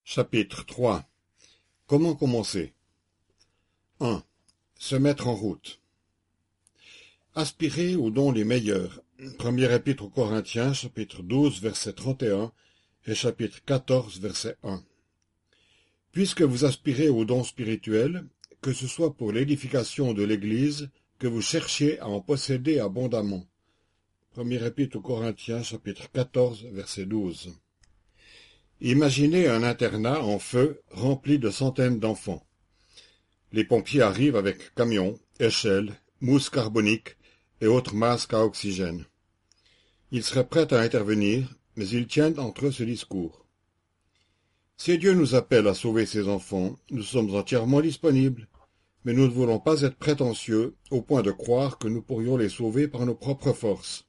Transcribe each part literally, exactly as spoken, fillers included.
Chapitre trois. Comment commencer? un. Se mettre en route. Aspirez aux dons les meilleurs. Premier épître aux Corinthiens, chapitre douze, verset trente et un, et chapitre quatorze, verset un. Puisque vous aspirez aux dons spirituels, que ce soit pour l'édification de l'Église, que vous cherchiez à en posséder abondamment. Premier épître aux Corinthiens, chapitre quatorze, verset douze. Imaginez un internat en feu rempli de centaines d'enfants. Les pompiers arrivent avec camions, échelles, mousse carbonique et autres masques à oxygène. Ils seraient prêts à intervenir, mais ils tiennent entre eux ce discours. Si Dieu nous appelle à sauver ses enfants, nous sommes entièrement disponibles, mais nous ne voulons pas être prétentieux au point de croire que nous pourrions les sauver par nos propres forces.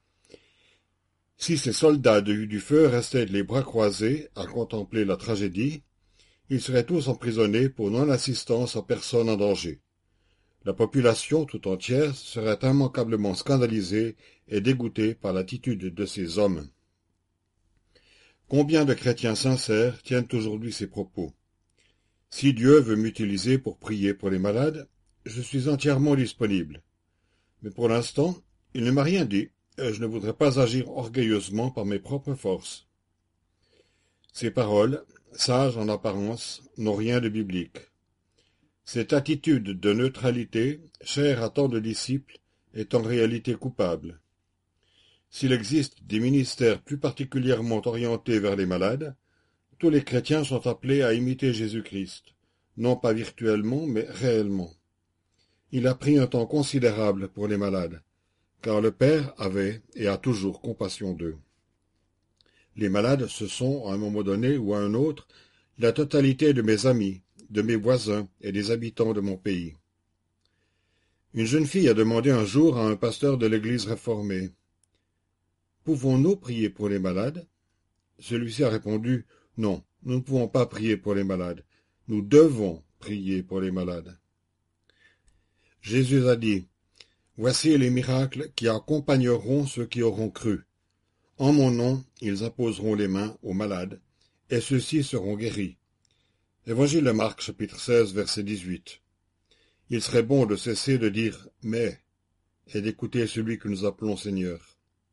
Si ces soldats du, du feu restaient les bras croisés à contempler la tragédie, ils seraient tous emprisonnés pour non-assistance à personne en danger. La population tout entière serait immanquablement scandalisée et dégoûtée par l'attitude de ces hommes. Combien de chrétiens sincères tiennent aujourd'hui ces propos? Si Dieu veut m'utiliser pour prier pour les malades, je suis entièrement disponible. Mais pour l'instant, il ne m'a rien dit, et je ne voudrais pas agir orgueilleusement par mes propres forces. Ces paroles, sages en apparence, n'ont rien de biblique. Cette attitude de neutralité, chère à tant de disciples, est en réalité coupable. S'il existe des ministères plus particulièrement orientés vers les malades, tous les chrétiens sont appelés à imiter Jésus-Christ, non pas virtuellement, mais réellement. Il a pris un temps considérable pour les malades, car le Père avait et a toujours compassion d'eux. Les malades, ce sont, à un moment donné ou à un autre, la totalité de mes amis, de mes voisins et des habitants de mon pays. Une jeune fille a demandé un jour à un pasteur de l'église réformée: « Pouvons-nous prier pour les malades ?» Celui-ci a répondu: « Non, nous ne pouvons pas prier pour les malades. Nous devons prier pour les malades. » Jésus a dit: « Voici les miracles qui accompagneront ceux qui auront cru. En mon nom, ils imposeront les mains aux malades, et ceux-ci seront guéris. » Évangile de Marc, chapitre seize, verset dix-huit. Il serait bon de cesser de dire « mais » et d'écouter celui que nous appelons Seigneur.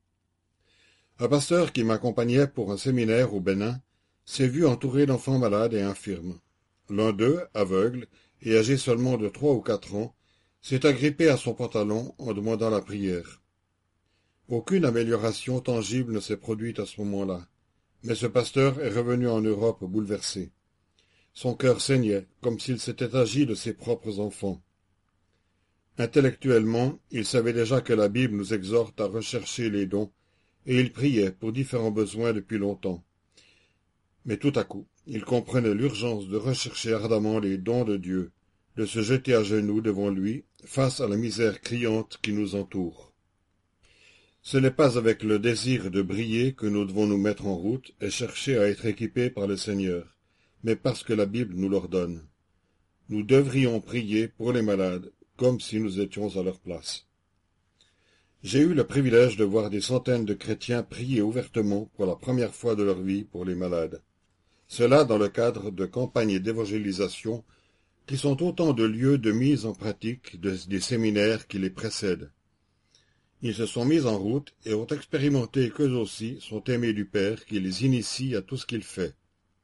Un pasteur qui m'accompagnait pour un séminaire au Bénin s'est vu entouré d'enfants malades et infirmes. L'un d'eux, aveugle et âgé seulement de trois ou quatre ans, s'est agrippé à son pantalon en demandant la prière. Aucune amélioration tangible ne s'est produite à ce moment-là, mais ce pasteur est revenu en Europe bouleversé. Son cœur saignait, comme s'il s'était agi de ses propres enfants. Intellectuellement, il savait déjà que la Bible nous exhorte à rechercher les dons, et il priait pour différents besoins depuis longtemps. Mais tout à coup, il comprenait l'urgence de rechercher ardemment les dons de Dieu, de se jeter à genoux devant lui, face à la misère criante qui nous entoure. Ce n'est pas avec le désir de briller que nous devons nous mettre en route et chercher à être équipés par le Seigneur, mais parce que la Bible nous l'ordonne. Nous devrions prier pour les malades, comme si nous étions à leur place. J'ai eu le privilège de voir des centaines de chrétiens prier ouvertement pour la première fois de leur vie pour les malades. Cela dans le cadre de campagnes d'évangélisation qui sont autant de lieux de mise en pratique de, des séminaires qui les précèdent. Ils se sont mis en route et ont expérimenté qu'eux aussi sont aimés du Père qui les initie à tout ce qu'il fait.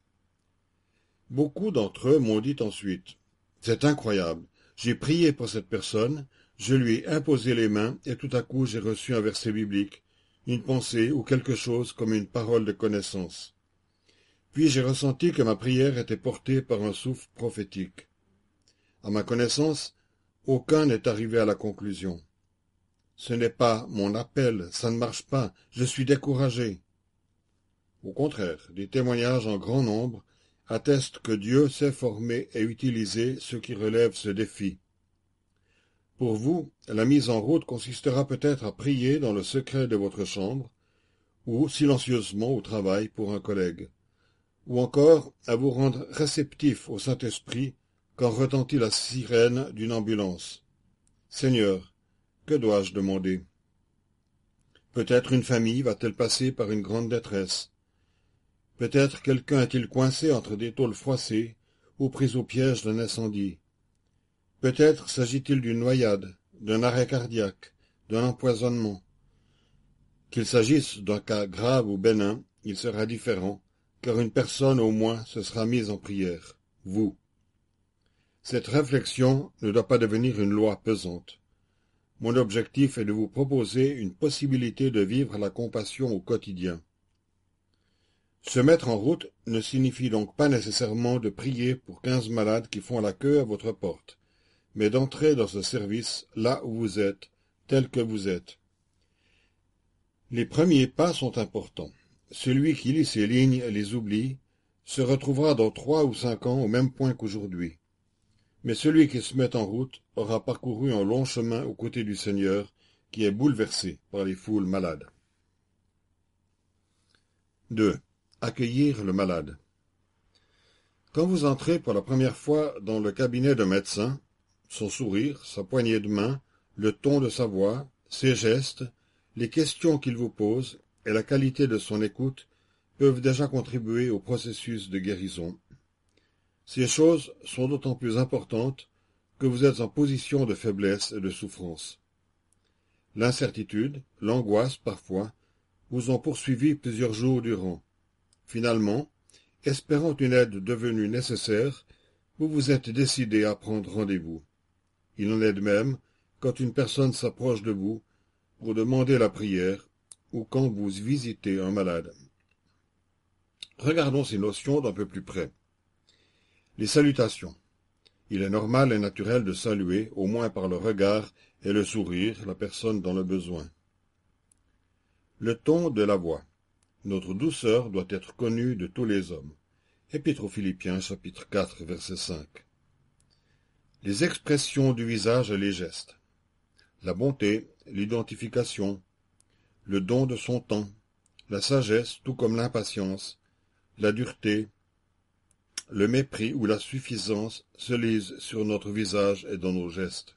Beaucoup d'entre eux m'ont dit ensuite: « C'est incroyable, j'ai prié pour cette personne, je lui ai imposé les mains et tout à coup j'ai reçu un verset biblique, une pensée ou quelque chose comme une parole de connaissance. Puis j'ai ressenti que ma prière était portée par un souffle prophétique. À ma connaissance, aucun n'est arrivé à la conclusion. Ce n'est pas mon appel, ça ne marche pas, je suis découragé. » Au contraire, des témoignages en grand nombre attestent que Dieu sait former et utiliser ceux qui relèvent ce défi. Pour vous, la mise en route consistera peut-être à prier dans le secret de votre chambre, ou silencieusement au travail pour un collègue, ou encore à vous rendre réceptif au Saint-Esprit quand retentit la sirène d'une ambulance. Seigneur, que dois-je demander? Peut-être une famille va-t-elle passer par une grande détresse. Peut-être quelqu'un est-il coincé entre des tôles froissées ou pris au piège d'un incendie. Peut-être s'agit-il d'une noyade, d'un arrêt cardiaque, d'un empoisonnement. Qu'il s'agisse d'un cas grave ou bénin, il sera différent, car une personne au moins se sera mise en prière, vous. Cette réflexion ne doit pas devenir une loi pesante. Mon objectif est de vous proposer une possibilité de vivre la compassion au quotidien. Se mettre en route ne signifie donc pas nécessairement de prier pour quinze malades qui font la queue à votre porte, mais d'entrer dans ce service là où vous êtes, tel que vous êtes. Les premiers pas sont importants. Celui qui lit ces lignes et les oublie se retrouvera dans trois ou cinq ans au même point qu'aujourd'hui. Mais celui qui se met en route aura parcouru un long chemin aux côtés du Seigneur, qui est bouleversé par les foules malades. deux. Accueillir le malade. Quand vous entrez pour la première fois dans le cabinet d'un médecin, son sourire, sa poignée de main, le ton de sa voix, ses gestes, les questions qu'il vous pose et la qualité de son écoute peuvent déjà contribuer au processus de guérison. Ces choses sont d'autant plus importantes que vous êtes en position de faiblesse et de souffrance. L'incertitude, l'angoisse parfois, vous ont poursuivi plusieurs jours durant. Finalement, espérant une aide devenue nécessaire, vous vous êtes décidé à prendre rendez-vous. Il en est de même quand une personne s'approche de vous pour demander la prière ou quand vous visitez un malade. Regardons ces notions d'un peu plus près. Les salutations. Il est normal et naturel de saluer, au moins par le regard et le sourire, la personne dans le besoin. Le ton de la voix. Notre douceur doit être connue de tous les hommes. Épître aux Philippiens, chapitre quatre, verset cinq. Les expressions du visage et les gestes. La bonté, l'identification, le don de son temps, la sagesse tout comme l'impatience, la dureté, le mépris ou la suffisance se lisent sur notre visage et dans nos gestes.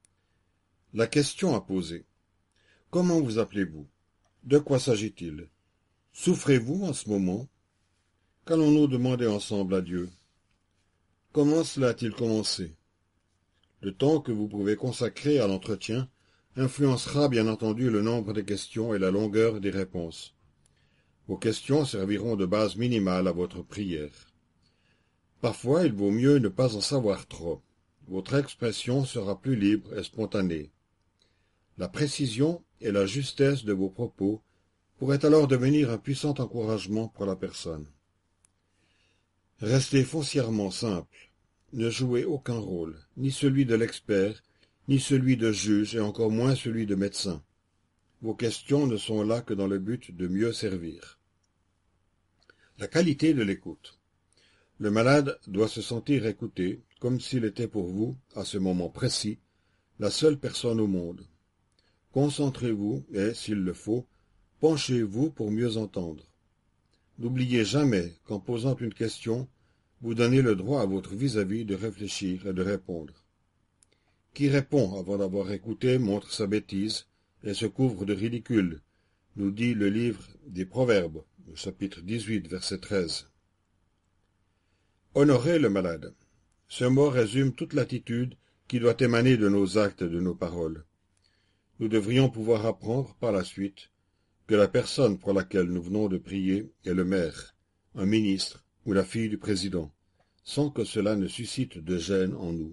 La question à poser. Comment vous appelez-vous? De quoi s'agit-il? Souffrez-vous en ce moment? Qu'allons-nous demander ensemble à Dieu? Comment cela a-t-il commencé? Le temps que vous pouvez consacrer à l'entretien influencera bien entendu le nombre des questions et la longueur des réponses. Vos questions serviront de base minimale à votre prière. Parfois, il vaut mieux ne pas en savoir trop. Votre expression sera plus libre et spontanée. La précision et la justesse de vos propos pourraient alors devenir un puissant encouragement pour la personne. Restez foncièrement simple. Ne jouez aucun rôle, ni celui de l'expert, ni celui de juge, et encore moins celui de médecin. Vos questions ne sont là que dans le but de mieux servir. La qualité de l'écoute. Le malade doit se sentir écouté, comme s'il était pour vous, à ce moment précis, la seule personne au monde. Concentrez-vous et, s'il le faut, penchez-vous pour mieux entendre. N'oubliez jamais qu'en posant une question, vous donnez le droit à votre vis-à-vis de réfléchir et de répondre. Qui répond avant d'avoir écouté montre sa bêtise et se couvre de ridicule, nous dit le livre des Proverbes, au chapitre dix-huit, verset treize. Honorer le malade. Ce mot résume toute l'attitude qui doit émaner de nos actes et de nos paroles. Nous devrions pouvoir apprendre par la suite que la personne pour laquelle nous venons de prier est le maire, un ministre ou la fille du président, sans que cela ne suscite de gêne en nous.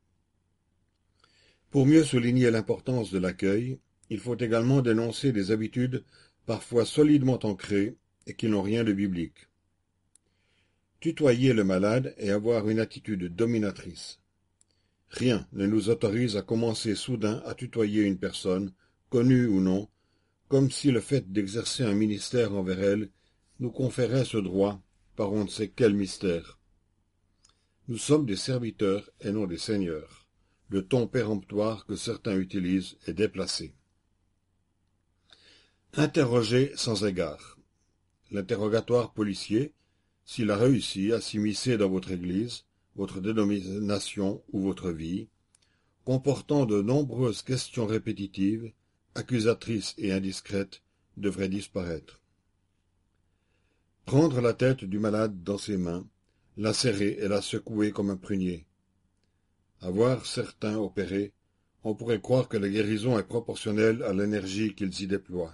Pour mieux souligner l'importance de l'accueil, il faut également dénoncer des habitudes parfois solidement ancrées et qui n'ont rien de biblique. Tutoyer le malade et avoir une attitude dominatrice. Rien ne nous autorise à commencer soudain à tutoyer une personne, connue ou non, comme si le fait d'exercer un ministère envers elle nous conférait ce droit par on ne sait quel mystère. Nous sommes des serviteurs et non des seigneurs. Le ton péremptoire que certains utilisent est déplacé. Interroger sans égard. L'interrogatoire policier, s'il a réussi à s'immiscer dans votre église, votre dénomination ou votre vie, comportant de nombreuses questions répétitives, accusatrices et indiscrètes, devrait disparaître. prendre la tête du malade dans ses mains, la serrer et la secouer comme un prunier. À voir certains opérer, on pourrait croire que la guérison est proportionnelle à l'énergie qu'ils y déploient.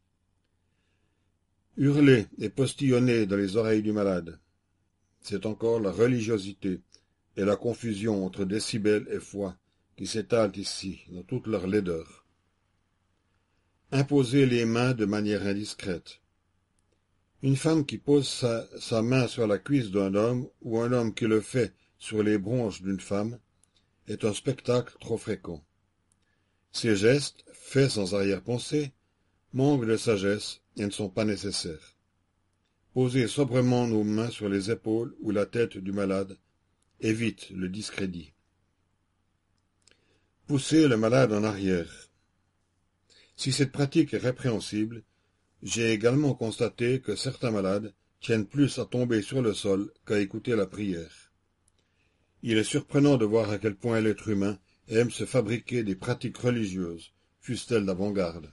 Hurler et postillonner dans les oreilles du malade, c'est encore la religiosité et la confusion entre décibels et foi qui s'étalent ici dans toute leur laideur. Imposer les mains de manière indiscrète. Une femme qui pose sa, sa main sur la cuisse d'un homme ou un homme qui le fait sur les bronches d'une femme est un spectacle trop fréquent. Ces gestes, faits sans arrière-pensée, manquent de sagesse et ne sont pas nécessaires. Poser sobrement nos mains sur les épaules ou la tête du malade évite le discrédit. Pousser le malade en arrière. Si cette pratique est répréhensible, j'ai également constaté que certains malades tiennent plus à tomber sur le sol qu'à écouter la prière. Il est surprenant de voir à quel point l'être humain aime se fabriquer des pratiques religieuses, fussent-elles d'avant-garde.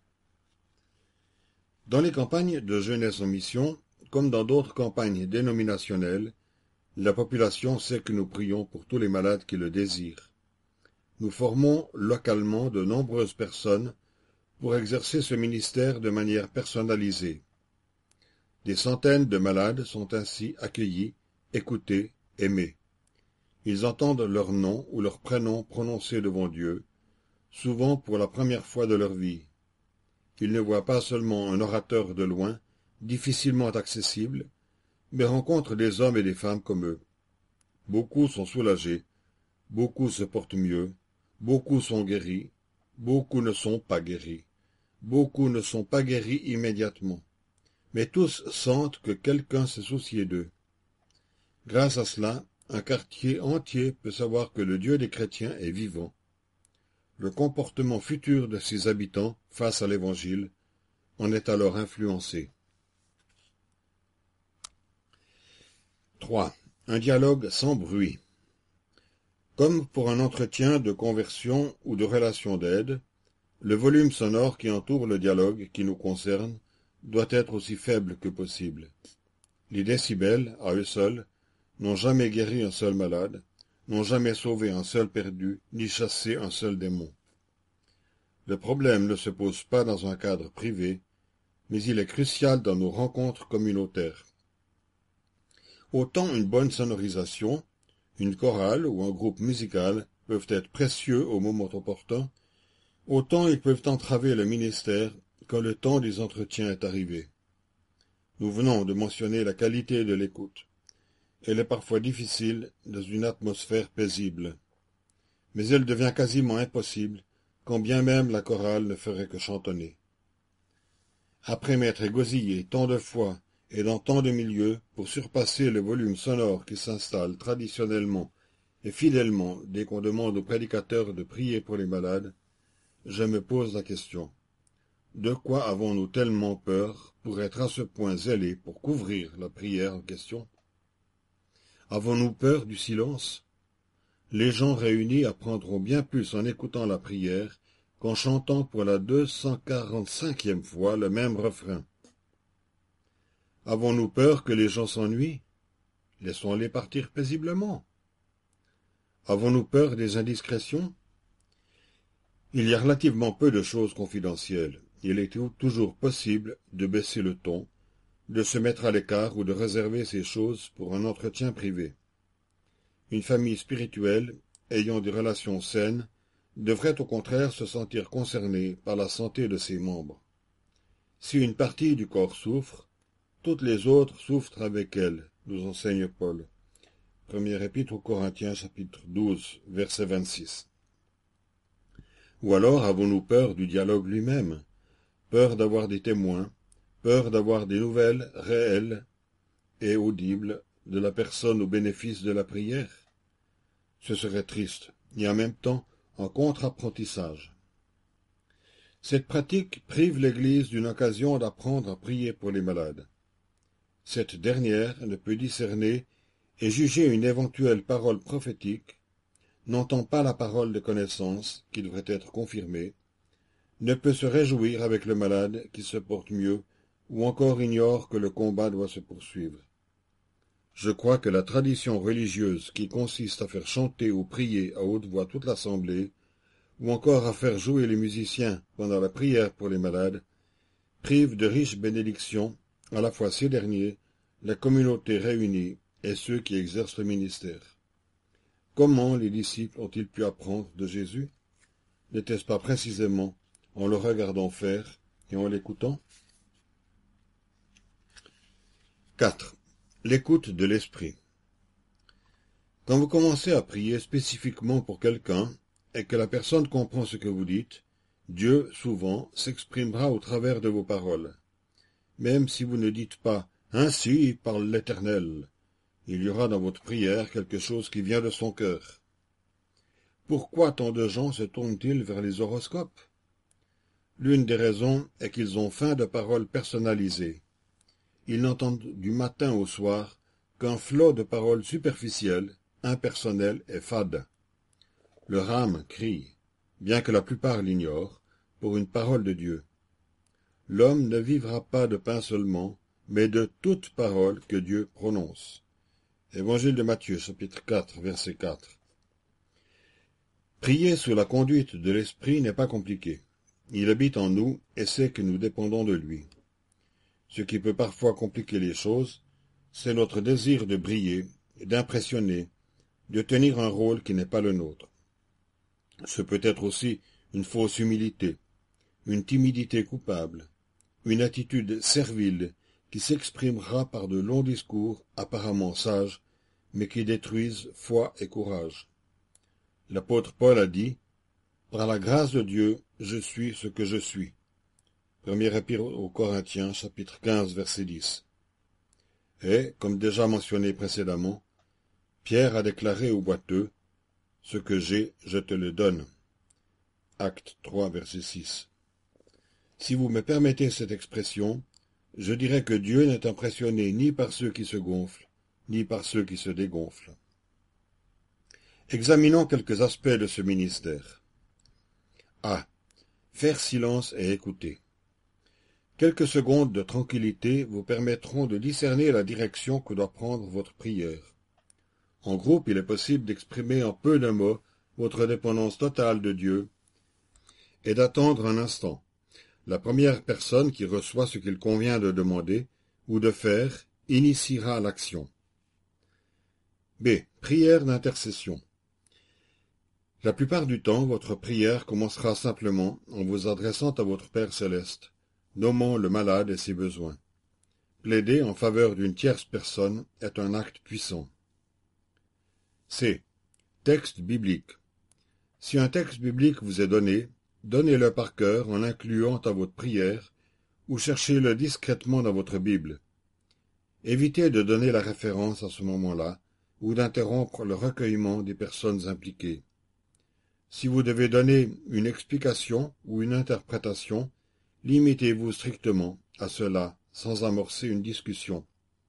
Dans les campagnes de jeunesse en mission, comme dans d'autres campagnes dénominationnelles, la population sait que nous prions pour tous les malades qui le désirent. Nous formons localement de nombreuses personnes pour exercer ce ministère de manière personnalisée. Des centaines de malades sont ainsi accueillis, écoutés, aimés. Ils entendent leur nom ou leur prénom prononcé devant Dieu, souvent pour la première fois de leur vie. Ils ne voient pas seulement un orateur de loin, difficilement accessible, mais rencontrent des hommes et des femmes comme eux. Beaucoup sont soulagés, beaucoup se portent mieux, beaucoup sont guéris, beaucoup ne sont pas guéris, beaucoup ne sont pas guéris immédiatement, mais tous sentent que quelqu'un s'est soucié d'eux. Grâce à cela, un quartier entier peut savoir que le Dieu des chrétiens est vivant. Le comportement futur de ses habitants face à l'Évangile en est alors influencé. trois. Un dialogue sans bruit. Comme pour un entretien de conversion ou de relation d'aide, le volume sonore qui entoure le dialogue qui nous concerne doit être aussi faible que possible. Les décibels, à eux seuls, n'ont jamais guéri un seul malade, n'ont jamais sauvé un seul perdu, ni chassé un seul démon. Le problème ne se pose pas dans un cadre privé, mais il est crucial dans nos rencontres communautaires. Autant une bonne sonorisation, une chorale ou un groupe musical peuvent être précieux au moment opportun, autant ils peuvent entraver le ministère quand le temps des entretiens est arrivé. Nous venons de mentionner la qualité de l'écoute. Elle est parfois difficile dans une atmosphère paisible, mais elle devient quasiment impossible quand bien même la chorale ne ferait que chantonner. Après m'être égosillé tant de fois et dans tant de milieux pour surpasser le volume sonore qui s'installe traditionnellement et fidèlement dès qu'on demande aux prédicateurs de prier pour les malades, je me pose la question. De quoi avons-nous tellement peur pour être à ce point zélés pour couvrir la prière en question? Avons-nous peur du silence? Les gens réunis apprendront bien plus en écoutant la prière qu'en chantant pour la deux cent quarante-cinquième fois le même refrain. Avons-nous peur que les gens s'ennuient? Laissons-les partir paisiblement. Avons-nous peur des indiscrétions? Il y a relativement peu de choses confidentielles. Il est toujours possible de baisser le ton, de se mettre à l'écart ou de réserver ces choses pour un entretien privé. Une famille spirituelle, ayant des relations saines, devrait au contraire se sentir concernée par la santé de ses membres. Si une partie du corps souffre, toutes les autres souffrent avec elle, nous enseigne Paul. Première épître aux Corinthiens, chapitre douze, verset vingt-six. Ou alors avons-nous peur du dialogue lui-même, peur d'avoir des témoins, peur d'avoir des nouvelles réelles et audibles de la personne au bénéfice de la prière? Ce serait triste, et en même temps un contre-apprentissage. Cette pratique prive l'Église d'une occasion d'apprendre à prier pour les malades. Cette dernière ne peut discerner et juger une éventuelle parole prophétique, n'entend pas la parole de connaissance qui devrait être confirmée, ne peut se réjouir avec le malade qui se porte mieux ou encore ignorent que le combat doit se poursuivre. Je crois que la tradition religieuse qui consiste à faire chanter ou prier à haute voix toute l'assemblée, ou encore à faire jouer les musiciens pendant la prière pour les malades, prive de riches bénédictions à la fois ces derniers, la communauté réunie et ceux qui exercent le ministère. Comment les disciples ont-ils pu apprendre de Jésus? N'était-ce pas précisément en le regardant faire et en l'écoutant? quatre. L'écoute de l'esprit. Quand vous commencez à prier spécifiquement pour quelqu'un et que la personne comprend ce que vous dites, Dieu, souvent, s'exprimera au travers de vos paroles. Même si vous ne dites pas « Ainsi parle l'Éternel », il y aura dans votre prière quelque chose qui vient de son cœur. Pourquoi tant de gens se tournent-ils vers les horoscopes? L'une des raisons est qu'ils ont faim de paroles personnalisées. Ils n'entendent du matin au soir qu'un flot de paroles superficielles, impersonnelles et fades. Leur âme crie, bien que la plupart l'ignorent, pour une parole de Dieu. L'homme ne vivra pas de pain seulement, mais de toute parole que Dieu prononce. Évangile de Matthieu, chapitre quatre, verset quatre. Prier sous la conduite de l'Esprit n'est pas compliqué. Il habite en nous et sait que nous dépendons de lui. Ce qui peut parfois compliquer les choses, c'est notre désir de briller, d'impressionner, de tenir un rôle qui n'est pas le nôtre. Ce peut être aussi une fausse humilité, une timidité coupable, une attitude servile qui s'exprimera par de longs discours apparemment sages, mais qui détruisent foi et courage. L'apôtre Paul a dit « Par la grâce de Dieu, je suis ce que je suis ». Première épître aux Corinthiens, chapitre quinze, verset dix. Et, comme déjà mentionné précédemment, Pierre a déclaré au boiteux « Ce que j'ai, je te le donne ». Acte trois, verset six. Si vous me permettez cette expression, je dirais que Dieu n'est impressionné ni par ceux qui se gonflent, ni par ceux qui se dégonflent. Examinons quelques aspects de ce ministère. A. Faire silence et écouter. Quelques secondes de tranquillité vous permettront de discerner la direction que doit prendre votre prière. En groupe, il est possible d'exprimer en peu de mots votre dépendance totale de Dieu et d'attendre un instant. La première personne qui reçoit ce qu'il convient de demander ou de faire initiera l'action. B. Prière d'intercession. La plupart du temps, votre prière commencera simplement en vous adressant à votre Père céleste, nommant le malade et ses besoins. Plaider en faveur d'une tierce personne est un acte puissant. C. Texte biblique. Si un texte biblique vous est donné, donnez-le par cœur en l'incluant à votre prière ou cherchez-le discrètement dans votre Bible. Évitez de donner la référence à ce moment-là ou d'interrompre le recueillement des personnes impliquées. Si vous devez donner une explication ou une interprétation, limitez-vous strictement à cela sans amorcer une discussion.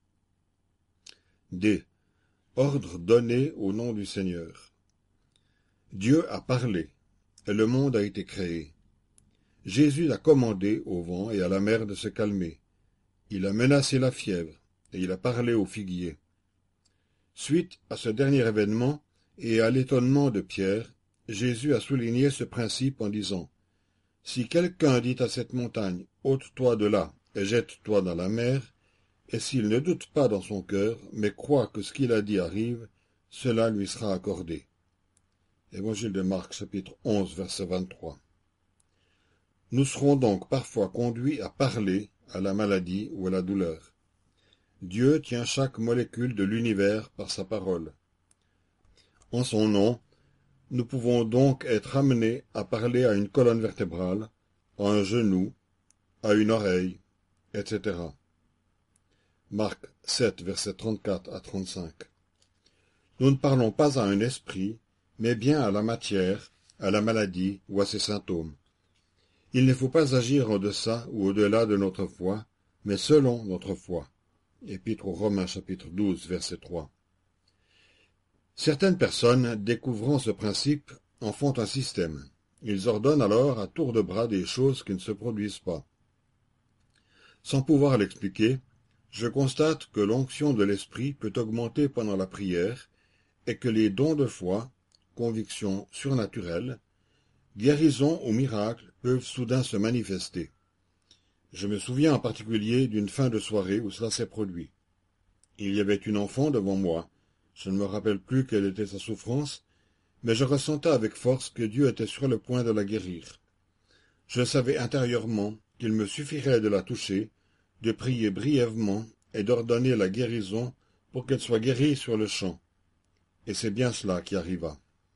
D. Ordre donné au nom du Seigneur. Dieu a parlé, et le monde a été créé. Jésus a commandé au vent et à la mer de se calmer. Il a menacé la fièvre, et il a parlé au figuier. Suite à ce dernier événement, et à l'étonnement de Pierre, Jésus a souligné ce principe en disant « Si quelqu'un dit à cette montagne, ôte-toi de là et jette-toi dans la mer, et s'il ne doute pas dans son cœur, mais croit que ce qu'il a dit arrive, cela lui sera accordé. » Évangile de Marc, chapitre onze, verset vingt-trois. Nous serons donc parfois conduits à parler à la maladie ou à la douleur. Dieu tient chaque molécule de l'univers par sa parole. En son nom, nous pouvons donc être amenés à parler à une colonne vertébrale, à un genou, à une oreille, et cetera. Marc sept, versets trente-quatre à trente-cinq. Nous ne parlons pas à un esprit, mais bien à la matière, à la maladie ou à ses symptômes. Il ne faut pas agir en deçà ou au-delà de notre foi, mais selon notre foi. Épître aux Romains, chapitre douze, verset trois. Certaines personnes, découvrant ce principe, en font un système. Ils ordonnent alors à tour de bras des choses qui ne se produisent pas. Sans pouvoir l'expliquer, je constate que l'onction de l'esprit peut augmenter pendant la prière et que les dons de foi, convictions surnaturelles, guérisons ou miracles peuvent soudain se manifester. Je me souviens en particulier d'une fin de soirée où cela s'est produit. Il y avait une enfant devant moi. Je ne me rappelle plus quelle était sa souffrance, mais je ressentais avec force que Dieu était sur le point de la guérir. Je savais intérieurement qu'il me suffirait de la toucher, de prier brièvement et d'ordonner la guérison pour qu'elle soit guérie sur le champ. Et c'est bien cela qui arriva.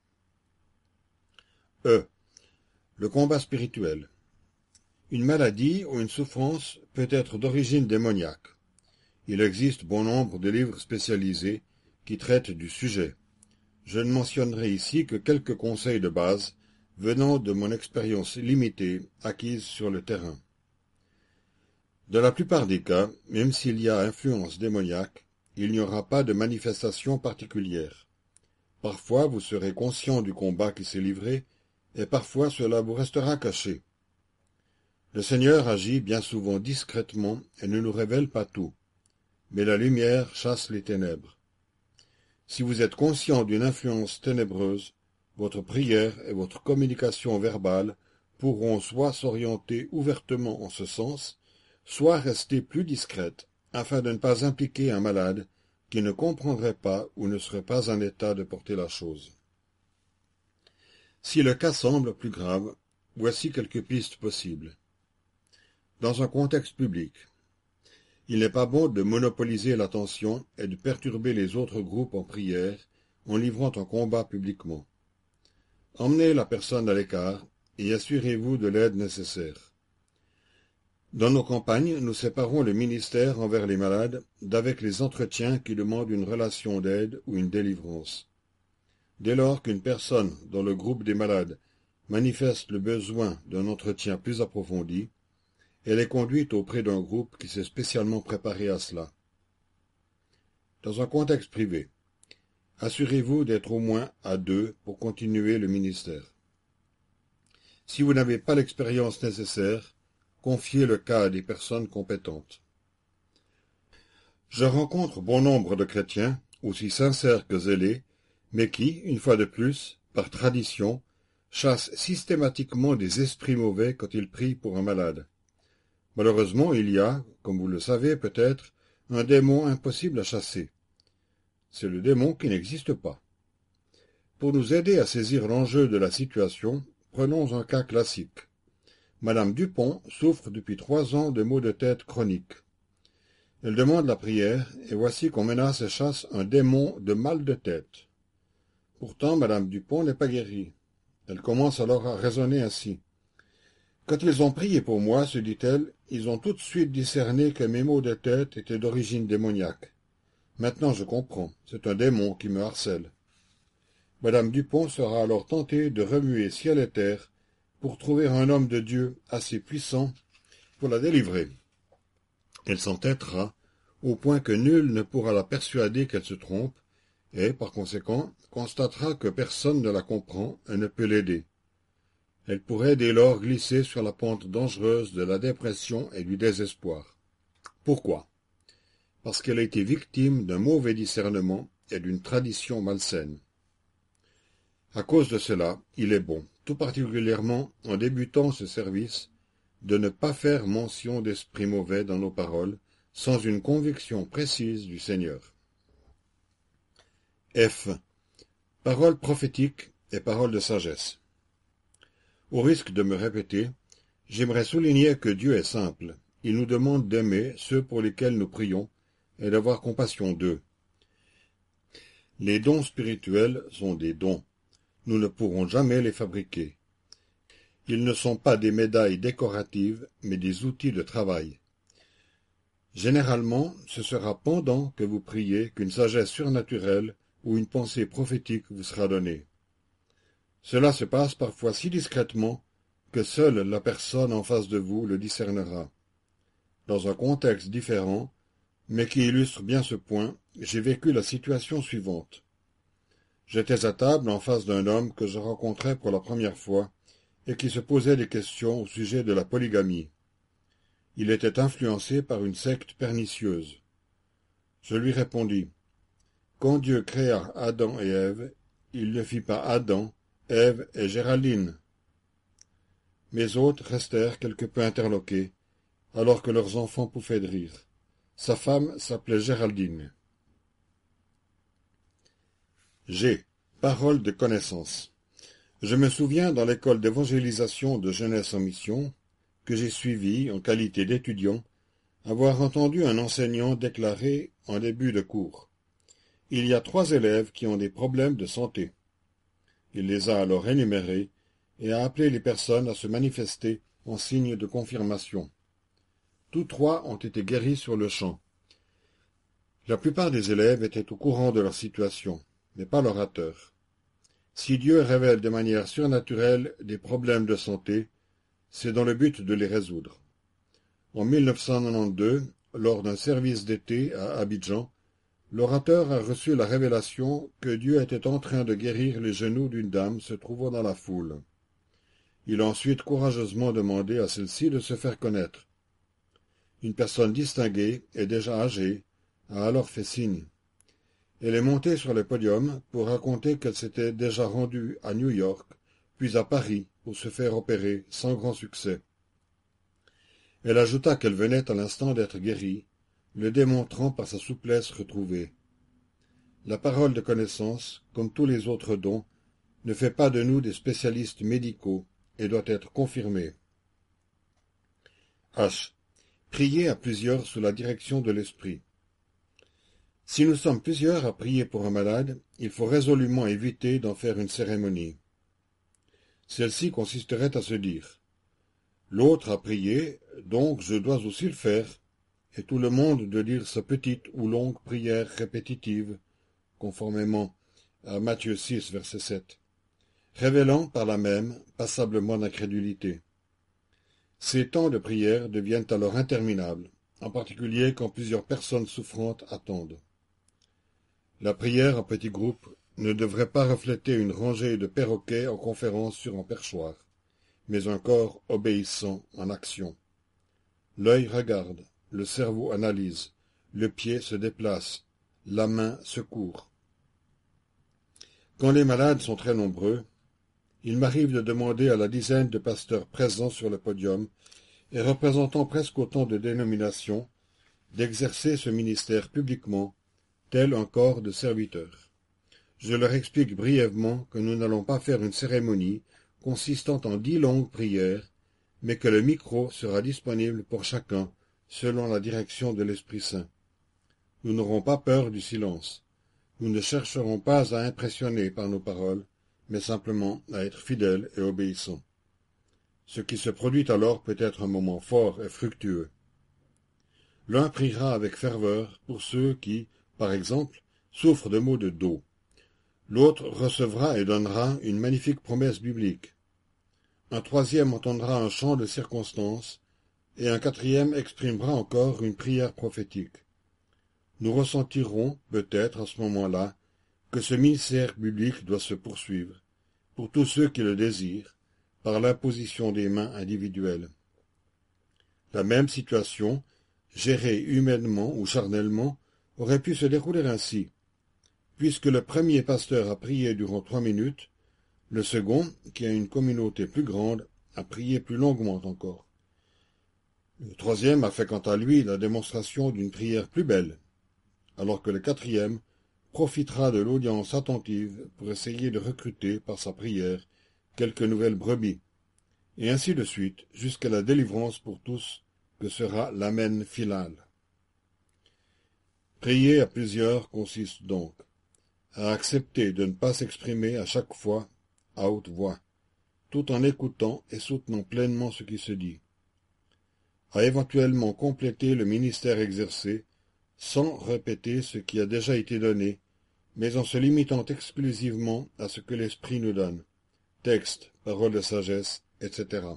E. Le combat spirituel. Une maladie ou une souffrance peut être d'origine démoniaque. Il existe bon nombre de livres spécialisés qui traitent du sujet. Je ne mentionnerai ici que quelques conseils de base venant de mon expérience limitée acquise sur le terrain. Dans la plupart des cas, même s'il y a influence démoniaque, il n'y aura pas de manifestation particulière. Parfois vous serez conscient du combat qui s'est livré, et parfois cela vous restera caché. Le Seigneur agit bien souvent discrètement et ne nous révèle pas tout, mais la lumière chasse les ténèbres. Si vous êtes conscient d'une influence ténébreuse, votre prière et votre communication verbale pourront soit s'orienter ouvertement en ce sens, soit rester plus discrètes, afin de ne pas impliquer un malade qui ne comprendrait pas ou ne serait pas en état de porter la chose. Si le cas semble plus grave, voici quelques pistes possibles. Dans un contexte public, il n'est pas bon de monopoliser l'attention et de perturber les autres groupes en prière en livrant un combat publiquement. Emmenez la personne à l'écart et assurez-vous de l'aide nécessaire. Dans nos campagnes, nous séparons le ministère envers les malades d'avec les entretiens qui demandent une relation d'aide ou une délivrance. Dès lors qu'une personne dans le groupe des malades manifeste le besoin d'un entretien plus approfondi, elle est conduite auprès d'un groupe qui s'est spécialement préparé à cela. Dans un contexte privé, assurez-vous d'être au moins à deux pour continuer le ministère. Si vous n'avez pas l'expérience nécessaire, confiez le cas à des personnes compétentes. Je rencontre bon nombre de chrétiens, aussi sincères que zélés, mais qui, une fois de plus, par tradition, chassent systématiquement des esprits mauvais quand ils prient pour un malade. Malheureusement, il y a, comme vous le savez peut-être, un démon impossible à chasser. C'est le démon qui n'existe pas. Pour nous aider à saisir l'enjeu de la situation, prenons un cas classique. Madame Dupont souffre depuis trois ans de maux de tête chroniques. Elle demande la prière, et voici qu'on menace et chasse un démon de mal de tête. Pourtant, Madame Dupont n'est pas guérie. Elle commence alors à raisonner ainsi. Quand ils ont prié pour moi, se dit-elle, ils ont tout de suite discerné que mes maux de tête étaient d'origine démoniaque. Maintenant je comprends, c'est un démon qui me harcèle. Madame Dupont sera alors tentée de remuer ciel et terre pour trouver un homme de Dieu assez puissant pour la délivrer. Elle s'entêtera, au point que nul ne pourra la persuader qu'elle se trompe, et, par conséquent, constatera que personne ne la comprend et ne peut l'aider. Elle pourrait dès lors glisser sur la pente dangereuse de la dépression et du désespoir. Pourquoi? Parce qu'elle a été victime d'un mauvais discernement et d'une tradition malsaine. À cause de cela, il est bon, tout particulièrement en débutant ce service, de ne pas faire mention d'esprits mauvais dans nos paroles, sans une conviction précise du Seigneur. F. Paroles prophétiques et paroles de sagesse. Au risque de me répéter, j'aimerais souligner que Dieu est simple. Il nous demande d'aimer ceux pour lesquels nous prions et d'avoir compassion d'eux. Les dons spirituels sont des dons. Nous ne pourrons jamais les fabriquer. Ils ne sont pas des médailles décoratives, mais des outils de travail. Généralement, ce sera pendant que vous priez qu'une sagesse surnaturelle ou une pensée prophétique vous sera donnée. Cela se passe parfois si discrètement que seule la personne en face de vous le discernera. Dans un contexte différent, mais qui illustre bien ce point, j'ai vécu la situation suivante. J'étais à table en face d'un homme que je rencontrais pour la première fois et qui se posait des questions au sujet de la polygamie. Il était influencé par une secte pernicieuse. Je lui répondis, quand Dieu créa Adam et Ève, il ne fit pas Adam, Ève et Géraldine. Mes hôtes restèrent quelque peu interloqués, alors que leurs enfants pouffaient de rire. Sa femme s'appelait Géraldine. G. Parole de connaissance. Je me souviens dans l'école d'évangélisation de jeunesse en mission, que j'ai suivie en qualité d'étudiant, avoir entendu un enseignant déclarer en début de cours. Il y a trois élèves qui ont des problèmes de santé. Il les a alors énumérés et a appelé les personnes à se manifester en signe de confirmation. Tous trois ont été guéris sur le champ. La plupart des élèves étaient au courant de leur situation, mais pas l'orateur. Si Dieu révèle de manière surnaturelle des problèmes de santé, c'est dans le but de les résoudre. En mille neuf cent quatre-vingt-douze, lors d'un service d'été à Abidjan, l'orateur a reçu la révélation que Dieu était en train de guérir les genoux d'une dame se trouvant dans la foule. Il a ensuite courageusement demandé à celle-ci de se faire connaître. Une personne distinguée et déjà âgée a alors fait signe. Elle est montée sur le podium pour raconter qu'elle s'était déjà rendue à New York, puis à Paris pour se faire opérer sans grand succès. Elle ajouta qu'elle venait à l'instant d'être guérie, le démontrant par sa souplesse retrouvée. La parole de connaissance, comme tous les autres dons, ne fait pas de nous des spécialistes médicaux et doit être confirmée. H. Prier à plusieurs sous la direction de l'esprit. Si nous sommes plusieurs à prier pour un malade, il faut résolument éviter d'en faire une cérémonie. Celle-ci consisterait à se dire « L'autre a prié, donc je dois aussi le faire », et tout le monde de dire sa petite ou longue prière répétitive, conformément à Matthieu six, verset sept, révélant par là même passablement d'incrédulité. Ces temps de prière deviennent alors interminables, en particulier quand plusieurs personnes souffrantes attendent. La prière en petit groupe ne devrait pas refléter une rangée de perroquets en conférence sur un perchoir, mais un corps obéissant en action. L'œil regarde, le cerveau analyse, le pied se déplace, la main secourt. Quand les malades sont très nombreux, il m'arrive de demander à la dizaine de pasteurs présents sur le podium et représentant presque autant de dénominations d'exercer ce ministère publiquement, tel un corps de serviteurs. Je leur explique brièvement que nous n'allons pas faire une cérémonie consistant en dix longues prières, mais que le micro sera disponible pour chacun, selon la direction de l'Esprit Saint. Nous n'aurons pas peur du silence. Nous ne chercherons pas à impressionner par nos paroles, mais simplement à être fidèles et obéissants. Ce qui se produit alors peut être un moment fort et fructueux. L'un priera avec ferveur pour ceux qui, par exemple, souffrent de maux de dos. L'autre recevra et donnera une magnifique promesse biblique. Un troisième entendra un chant de circonstance, et un quatrième exprimera encore une prière prophétique. Nous ressentirons, peut-être à ce moment-là, que ce ministère biblique doit se poursuivre, pour tous ceux qui le désirent, par l'imposition des mains individuelles. La même situation, gérée humainement ou charnellement, aurait pu se dérouler ainsi. Puisque le premier pasteur a prié durant trois minutes, le second, qui a une communauté plus grande, a prié plus longuement encore. Le troisième a fait quant à lui la démonstration d'une prière plus belle, alors que le quatrième profitera de l'audience attentive pour essayer de recruter par sa prière quelques nouvelles brebis, et ainsi de suite, jusqu'à la délivrance pour tous, que sera l'amen final. Prier à plusieurs consiste donc à accepter de ne pas s'exprimer à chaque fois à haute voix, tout en écoutant et soutenant pleinement ce qui se dit, à éventuellement compléter le ministère exercé sans répéter ce qui a déjà été donné, mais en se limitant exclusivement à ce que l'Esprit nous donne, texte, paroles de sagesse, et cetera.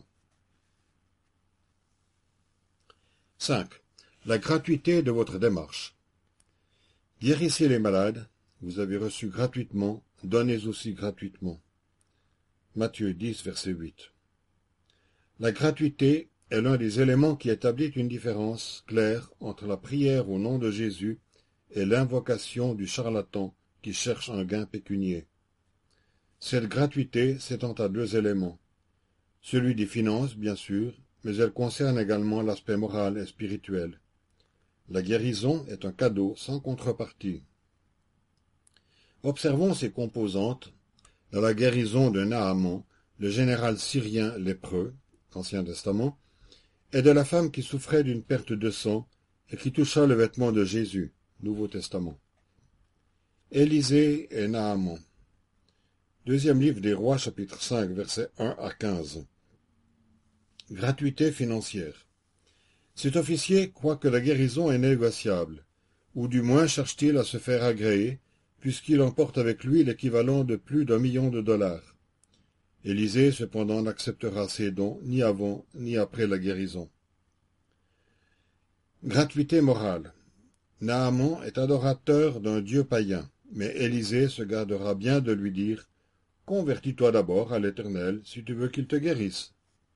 cinq. La gratuité de votre démarche. Guérissez les malades, vous avez reçu gratuitement, donnez aussi gratuitement. Matthieu dix, verset huit. La gratuité est l'un des éléments qui établit une différence claire entre la prière au nom de Jésus et l'invocation du charlatan qui cherche un gain pécunier. Cette gratuité s'étend à deux éléments. Celui des finances, bien sûr, mais elle concerne également l'aspect moral et spirituel. La guérison est un cadeau sans contrepartie. Observons ses composantes. Dans la guérison de Naaman, le général syrien lépreux, Ancien Testament, et de la femme qui souffrait d'une perte de sang et qui toucha le vêtement de Jésus, Nouveau Testament. Élisée et Naaman. Deuxième livre des Rois, chapitre cinq, versets un à quinze. Gratuité financière. Cet officier croit que la guérison est négociable, ou du moins cherche-t-il à se faire agréer, puisqu'il emporte avec lui l'équivalent de plus d'un million de dollars. Élisée, cependant, n'acceptera ces dons ni avant ni après la guérison. Gratuité morale. Naaman est adorateur d'un dieu païen, mais Élisée se gardera bien de lui dire « Convertis-toi d'abord à l'Éternel si tu veux qu'il te guérisse. »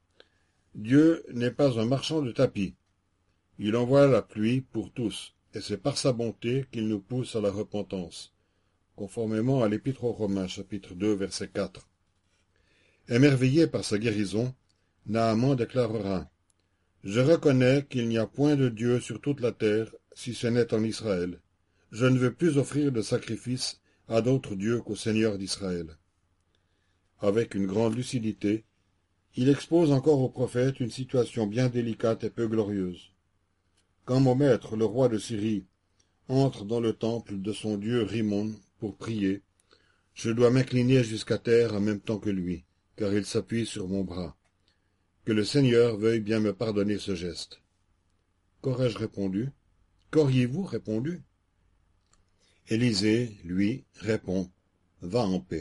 Dieu n'est pas un marchand de tapis. Il envoie la pluie pour tous, et c'est par sa bonté qu'il nous pousse à la repentance, conformément à l'Épître aux Romains, chapitre deux, verset quatre. Émerveillé par sa guérison, Naaman déclarera « Je reconnais qu'il n'y a point de Dieu sur toute la terre, si ce n'est en Israël. Je ne veux plus offrir de sacrifice à d'autres dieux qu'au Seigneur d'Israël. » Avec une grande lucidité, il expose encore au prophète une situation bien délicate et peu glorieuse. Quand mon maître, le roi de Syrie, entre dans le temple de son dieu Rimon pour prier, je dois m'incliner jusqu'à terre en même temps que lui, car il s'appuie sur mon bras. Que le Seigneur veuille bien me pardonner ce geste. Qu'aurais-je répondu? Qu'auriez-vous répondu? Élisée, lui, répond, « Va en paix. »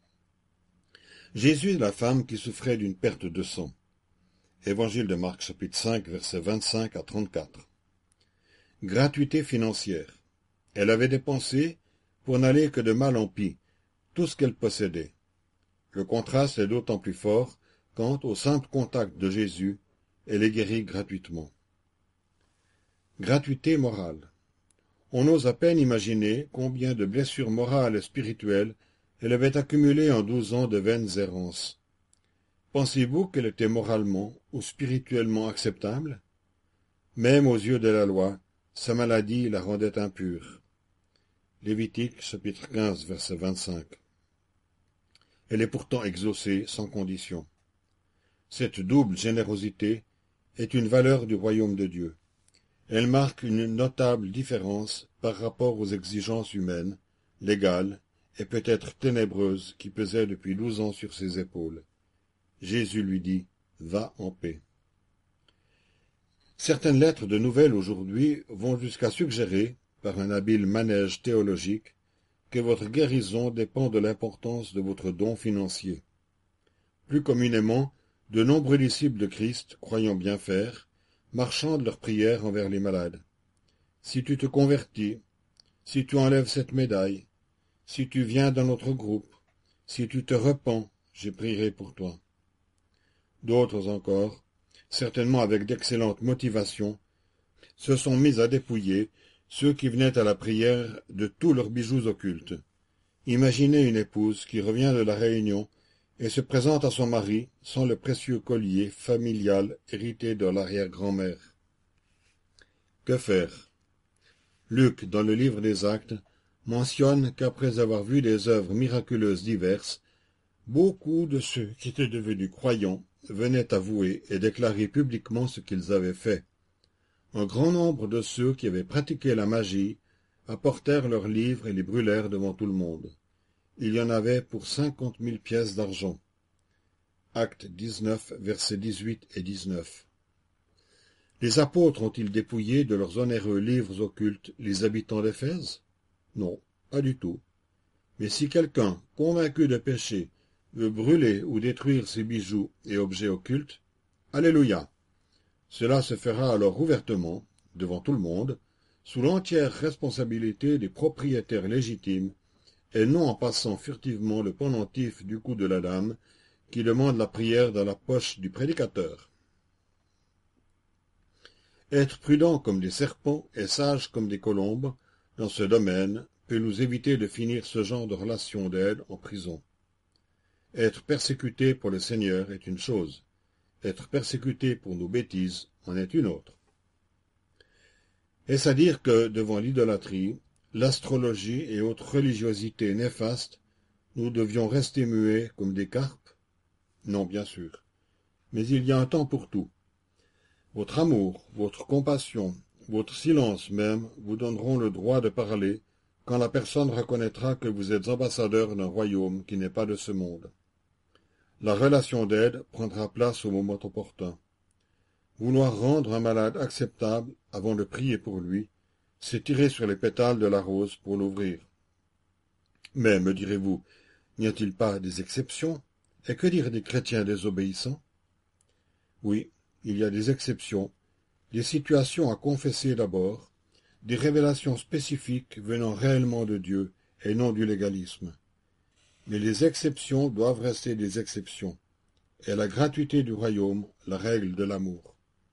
Jésus et la femme qui souffrait d'une perte de sang. Évangile de Marc, chapitre cinq, versets vingt-cinq à trente-quatre. Gratuité financière. Elle avait dépensé, pour n'aller que de mal en pis, tout ce qu'elle possédait. Le contraste est d'autant plus fort quand, au simple contact de Jésus, elle est guérie gratuitement. Gratuité morale. On ose à peine imaginer combien de blessures morales et spirituelles elle avait accumulées en douze ans de vaines errances. Pensez-vous qu'elle était moralement ou spirituellement acceptable? Même aux yeux de la loi, sa maladie la rendait impure. Lévitique, chapitre quinze, verset vingt-cinq. Elle est pourtant exaucée sans condition. Cette double générosité est une valeur du royaume de Dieu. Elle marque une notable différence par rapport aux exigences humaines, légales et peut-être ténébreuses qui pesaient depuis douze ans sur ses épaules. Jésus lui dit « Va en paix ». Certaines lettres de nouvelles aujourd'hui vont jusqu'à suggérer, par un habile manège théologique, que votre guérison dépend de l'importance de votre don financier. Plus communément, de nombreux disciples de Christ, croyant bien faire, marchandent leurs prières envers les malades. Si tu te convertis, si tu enlèves cette médaille, si tu viens dans notre groupe, si tu te repens, je prierai pour toi. D'autres encore, certainement avec d'excellentes motivations, se sont mis à dépouiller ceux qui venaient à la prière de tous leurs bijoux occultes. Imaginez une épouse qui revient de la Réunion et se présente à son mari sans le précieux collier familial hérité de l'arrière-grand-mère. Que faire? Luc, dans le livre des Actes, mentionne qu'après avoir vu des œuvres miraculeuses diverses, beaucoup de ceux qui étaient devenus croyants venaient avouer et déclarer publiquement ce qu'ils avaient fait. Un grand nombre de ceux qui avaient pratiqué la magie apportèrent leurs livres et les brûlèrent devant tout le monde. Il y en avait pour cinquante mille pièces d'argent. Acte dix-neuf, versets dix-huit et dix-neuf. Les apôtres ont-ils dépouillé de leurs onéreux livres occultes les habitants d'Éphèse? Non, pas du tout. Mais si quelqu'un, convaincu de péché, veut brûler ou détruire ses bijoux et objets occultes, alléluia! Cela se fera alors ouvertement, devant tout le monde, sous l'entière responsabilité des propriétaires légitimes, et non en passant furtivement le pendentif du cou de la dame qui demande la prière dans la poche du prédicateur. Être prudent comme des serpents et sage comme des colombes dans ce domaine peut nous éviter de finir ce genre de relation d'aide en prison. Être persécuté pour le Seigneur est une chose, être persécuté pour nos bêtises en est une autre. Est-ce à dire que, devant l'idolâtrie, l'astrologie et autres religiosités néfastes, nous devions rester muets comme des carpes? Non, bien sûr. Mais il y a un temps pour tout. Votre amour, votre compassion, votre silence même vous donneront le droit de parler quand la personne reconnaîtra que vous êtes ambassadeur d'un royaume qui n'est pas de ce monde. La relation d'aide prendra place au moment opportun. Vouloir rendre un malade acceptable avant de prier pour lui, c'est tirer sur les pétales de la rose pour l'ouvrir. Mais, me direz-vous, n'y a-t-il pas des exceptions? Et que dire des chrétiens désobéissants? Oui, il y a des exceptions, des situations à confesser d'abord, des révélations spécifiques venant réellement de Dieu et non du légalisme. Mais les exceptions doivent rester des exceptions, et la gratuité du royaume, la règle de l'amour.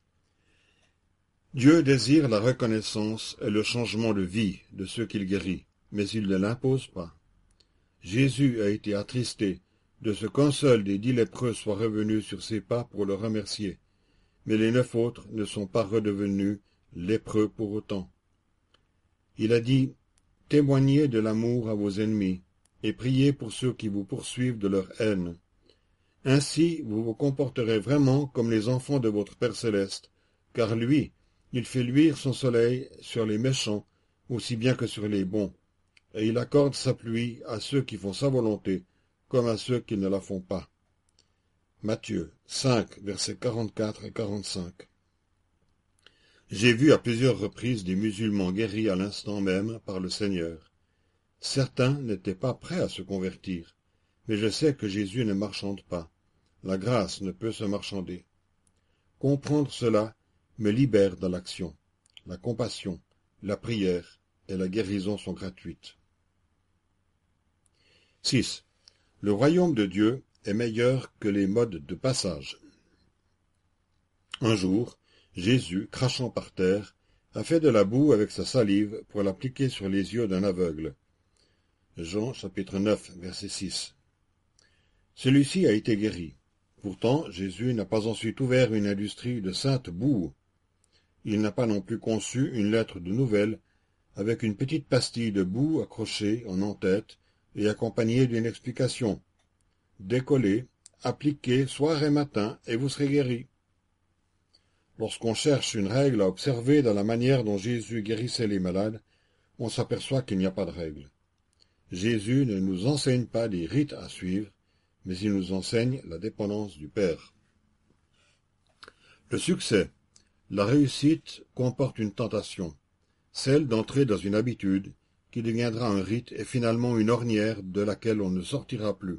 Dieu désire la reconnaissance et le changement de vie de ceux qu'il guérit, mais il ne l'impose pas. Jésus a été attristé de ce qu'un seul des dix lépreux soit revenu sur ses pas pour le remercier, mais les neuf autres ne sont pas redevenus lépreux pour autant. Il a dit « Témoignez de l'amour à vos ennemis, et priez pour ceux qui vous poursuivent de leur haine. Ainsi vous vous comporterez vraiment comme les enfants de votre Père céleste, car lui, il fait luire son soleil sur les méchants aussi bien que sur les bons, et il accorde sa pluie à ceux qui font sa volonté, comme à ceux qui ne la font pas. » Matthieu cinq, versets quarante-quatre et quarante-cinq. J'ai vu à plusieurs reprises des musulmans guéris à l'instant même par le Seigneur. Certains n'étaient pas prêts à se convertir, mais je sais que Jésus ne marchande pas. La grâce ne peut se marchander. Comprendre cela me libère de l'action. La compassion, la prière et la guérison sont gratuites. six. Le royaume de Dieu est meilleur que les modes de passage. Un jour, Jésus, crachant par terre, a fait de la boue avec sa salive pour l'appliquer sur les yeux d'un aveugle. Jean chapitre neuf, verset six. Celui-ci a été guéri. Pourtant, Jésus n'a pas ensuite ouvert une industrie de sainte boue. Il n'a pas non plus conçu une lettre de nouvelles avec une petite pastille de boue accrochée en en-tête et accompagnée d'une explication. Décollez, appliquez soir et matin et vous serez guéri. Lorsqu'on cherche une règle à observer dans la manière dont Jésus guérissait les malades, on s'aperçoit qu'il n'y a pas de règle. Jésus ne nous enseigne pas des rites à suivre, mais il nous enseigne la dépendance du Père. Le succès, la réussite comporte une tentation, celle d'entrer dans une habitude qui deviendra un rite et finalement une ornière de laquelle on ne sortira plus.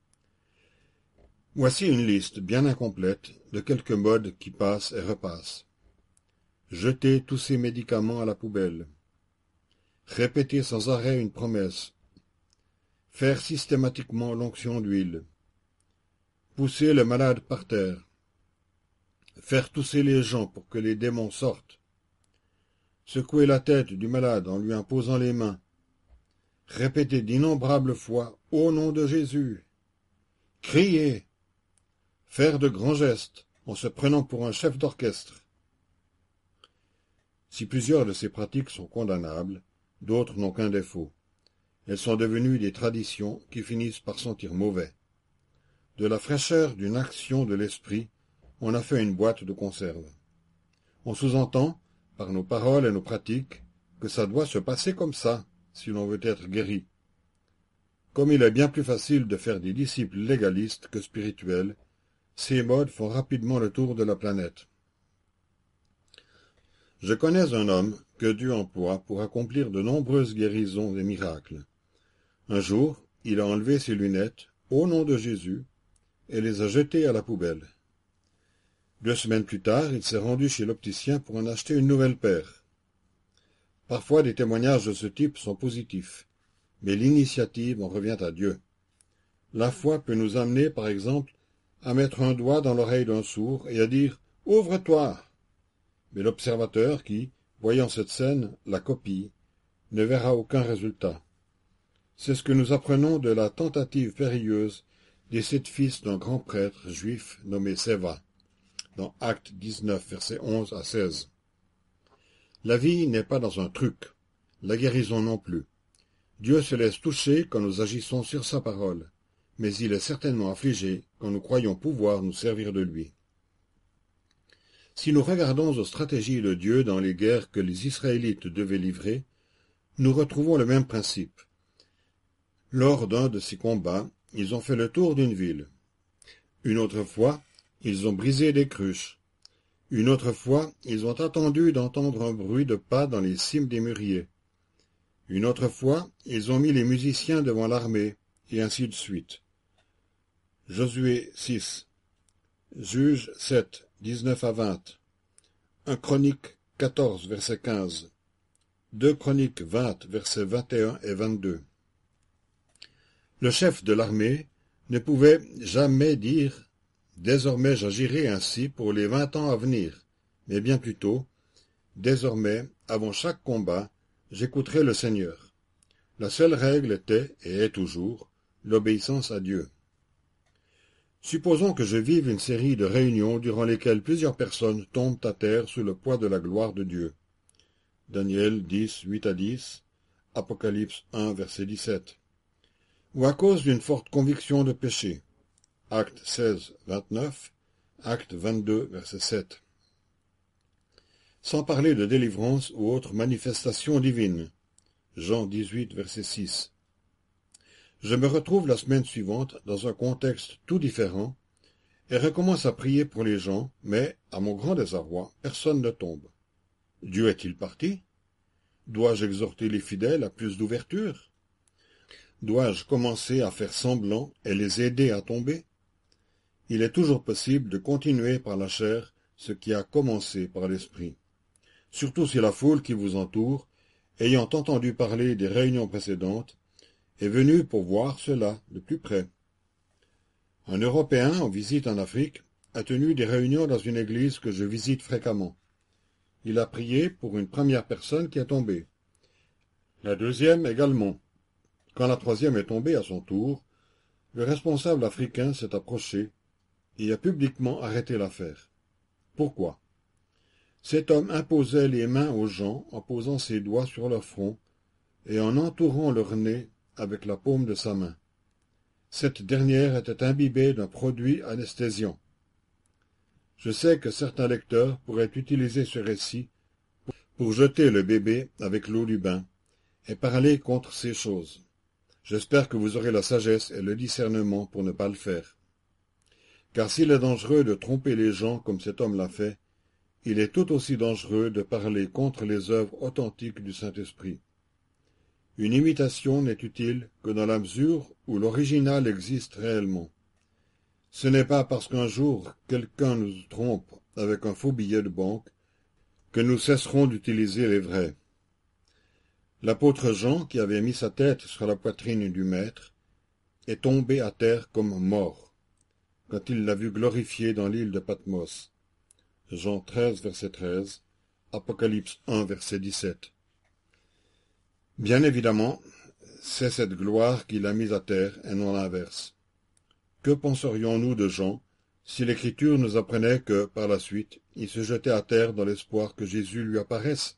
Voici une liste bien incomplète de quelques modes qui passent et repassent. Jeter tous ces médicaments à la poubelle. Répéter sans arrêt une promesse. Faire systématiquement l'onction d'huile. Pousser le malade par terre. Faire tousser les gens pour que les démons sortent. Secouer la tête du malade en lui imposant les mains. Répéter d'innombrables fois « Au nom de Jésus !» Crier. Faire de grands gestes en se prenant pour un chef d'orchestre. Si plusieurs de ces pratiques sont condamnables, d'autres n'ont qu'un défaut. Elles sont devenues des traditions qui finissent par sentir mauvais. De la fraîcheur d'une action de l'esprit, on a fait une boîte de conserve. On sous-entend, par nos paroles et nos pratiques, que ça doit se passer comme ça, si l'on veut être guéri. Comme il est bien plus facile de faire des disciples légalistes que spirituels, ces modes font rapidement le tour de la planète. Je connais un homme que Dieu emploie pour accomplir de nombreuses guérisons et miracles. Un jour, il a enlevé ses lunettes, au nom de Jésus, et les a jetées à la poubelle. Deux semaines plus tard, il s'est rendu chez l'opticien pour en acheter une nouvelle paire. Parfois, des témoignages de ce type sont positifs, mais l'initiative en revient à Dieu. La foi peut nous amener, par exemple, à mettre un doigt dans l'oreille d'un sourd et à dire « Ouvre-toi !» Mais l'observateur qui, voyant cette scène, la copie, ne verra aucun résultat. C'est ce que nous apprenons de la tentative périlleuse des sept fils d'un grand prêtre juif nommé Séva, dans Actes dix-neuf, versets onze à seize. La vie n'est pas dans un truc, la guérison non plus. Dieu se laisse toucher quand nous agissons sur sa parole, mais il est certainement affligé quand nous croyons pouvoir nous servir de lui. Si nous regardons aux stratégies de Dieu dans les guerres que les Israélites devaient livrer, nous retrouvons le même principe. Lors d'un de ces combats, ils ont fait le tour d'une ville. Une autre fois, ils ont brisé des cruches. Une autre fois, ils ont attendu d'entendre un bruit de pas dans les cimes des mûriers. Une autre fois, ils ont mis les musiciens devant l'armée, et ainsi de suite. Josué six, Juge sept, dix-neuf à vingt, un Chronique quatorze, verset quinze, deux Chroniques vingt, versets vingt et un et vingt-deux. Le chef de l'armée ne pouvait jamais dire « Désormais j'agirai ainsi pour les vingt ans à venir », mais bien plutôt « Désormais, avant chaque combat, j'écouterai le Seigneur ». La seule règle était, et est toujours, l'obéissance à Dieu. Supposons que je vive une série de réunions durant lesquelles plusieurs personnes tombent à terre sous le poids de la gloire de Dieu. Daniel dix, huit à dix, Apocalypse un, verset dix-sept. Ou à cause d'une forte conviction de péché. Acte seize, vingt-neuf, Acte vingt-deux, verset sept. Sans parler de délivrance ou autres manifestations divines. Jean dix-huit, verset six. Je me retrouve la semaine suivante dans un contexte tout différent et recommence à prier pour les gens, mais, à mon grand désarroi, personne ne tombe. Dieu est-il parti? Dois-je exhorter les fidèles à plus d'ouverture? Dois-je commencer à faire semblant et les aider à tomber? Il est toujours possible de continuer par la chair ce qui a commencé par l'esprit. Surtout si la foule qui vous entoure, ayant entendu parler des réunions précédentes, est venue pour voir cela de plus près. Un Européen en visite en Afrique a tenu des réunions dans une église que je visite fréquemment. Il a prié pour une première personne qui est tombée. La deuxième également. Quand la troisième est tombée à son tour, le responsable africain s'est approché et a publiquement arrêté l'affaire. Pourquoi? Cet homme imposait les mains aux gens en posant ses doigts sur leur front et en entourant leur nez avec la paume de sa main. Cette dernière était imbibée d'un produit anesthésiant. Je sais que certains lecteurs pourraient utiliser ce récit pour jeter le bébé avec l'eau du bain et parler contre ces choses. J'espère que vous aurez la sagesse et le discernement pour ne pas le faire. Car s'il est dangereux de tromper les gens comme cet homme l'a fait, il est tout aussi dangereux de parler contre les œuvres authentiques du Saint-Esprit. Une imitation n'est utile que dans la mesure où l'original existe réellement. Ce n'est pas parce qu'un jour quelqu'un nous trompe avec un faux billet de banque que nous cesserons d'utiliser les vrais. L'apôtre Jean, qui avait mis sa tête sur la poitrine du Maître, est tombé à terre comme mort, quand il l'a vu glorifié dans l'île de Patmos. Jean treize, verset treize, Apocalypse un, verset dix-sept. Bien évidemment, c'est cette gloire qui l'a mis à terre et non l'inverse. Que penserions-nous de Jean si l'Écriture nous apprenait que, par la suite, il se jetait à terre dans l'espoir que Jésus lui apparaisse?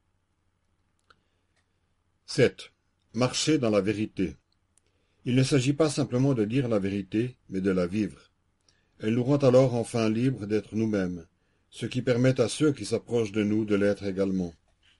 sept. Marcher dans la vérité. Il ne s'agit pas simplement de dire la vérité, mais de la vivre. Elle nous rend alors enfin libres d'être nous-mêmes, ce qui permet à ceux qui s'approchent de nous de l'être également.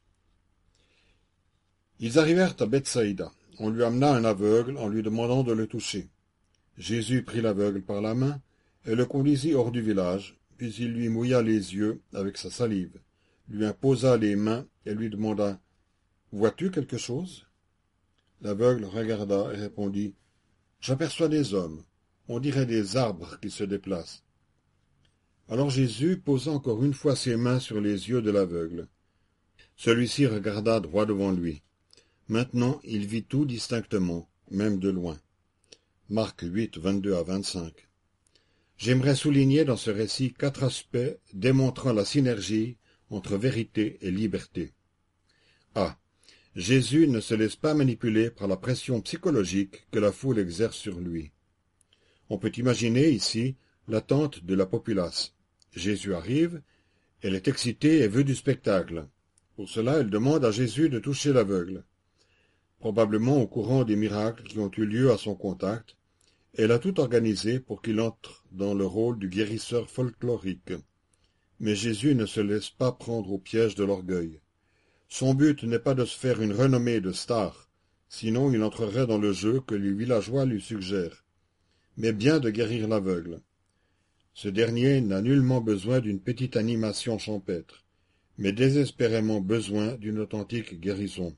Ils arrivèrent à Bethsaïda. On lui amena un aveugle en lui demandant de le toucher. Jésus prit l'aveugle par la main et le conduisit hors du village, puis il lui mouilla les yeux avec sa salive, lui imposa les mains et lui demanda « Vois-tu quelque chose ?» L'aveugle regarda et répondit « J'aperçois des hommes, on dirait des arbres qui se déplacent. » Alors Jésus posa encore une fois ses mains sur les yeux de l'aveugle. Celui-ci regarda droit devant lui. Maintenant il vit tout distinctement, même de loin. Marc huit, vingt-deux à vingt-cinq. J'aimerais souligner dans ce récit quatre aspects démontrant la synergie entre vérité et liberté. A. Jésus ne se laisse pas manipuler par la pression psychologique que la foule exerce sur lui. On peut imaginer ici l'attente de la populace. Jésus arrive, elle est excitée et veut du spectacle. Pour cela, elle demande à Jésus de toucher l'aveugle. Probablement au courant des miracles qui ont eu lieu à son contact, elle a tout organisé pour qu'il entre dans le rôle du guérisseur folklorique. Mais Jésus ne se laisse pas prendre au piège de l'orgueil. Son but n'est pas de se faire une renommée de star, sinon il entrerait dans le jeu que les villageois lui suggèrent, mais bien de guérir l'aveugle. Ce dernier n'a nullement besoin d'une petite animation champêtre, mais désespérément besoin d'une authentique guérison.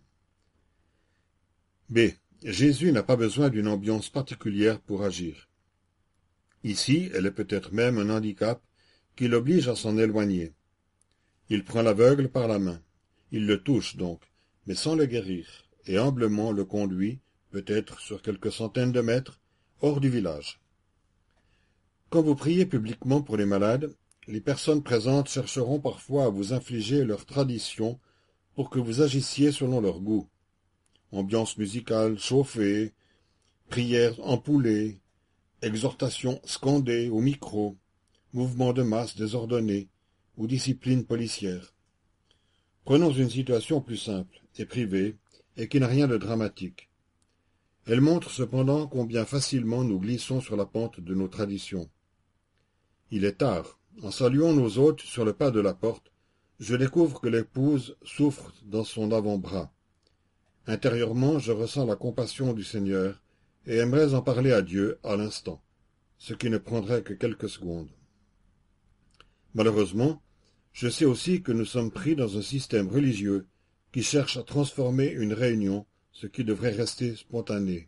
B. Jésus n'a pas besoin d'une ambiance particulière pour agir. Ici, elle est peut-être même un handicap qui l'oblige à s'en éloigner. Il prend l'aveugle par la main. Il le touche donc, mais sans le guérir, et humblement le conduit, peut-être sur quelques centaines de mètres, hors du village. Quand vous priez publiquement pour les malades, les personnes présentes chercheront parfois à vous infliger leurs traditions pour que vous agissiez selon leur goût. Ambiance musicale chauffée, prières empoulées, exhortations scandées au micro, mouvements de masse désordonnés ou discipline policière. Prenons une situation plus simple et privée et qui n'a rien de dramatique. Elle montre cependant combien facilement nous glissons sur la pente de nos traditions. Il est tard. En saluant nos hôtes sur le pas de la porte, je découvre que l'épouse souffre dans son avant-bras. Intérieurement, je ressens la compassion du Seigneur et aimerais en parler à Dieu à l'instant, ce qui ne prendrait que quelques secondes. Malheureusement, je sais aussi que nous sommes pris dans un système religieux qui cherche à transformer une réunion, ce qui devrait rester spontané.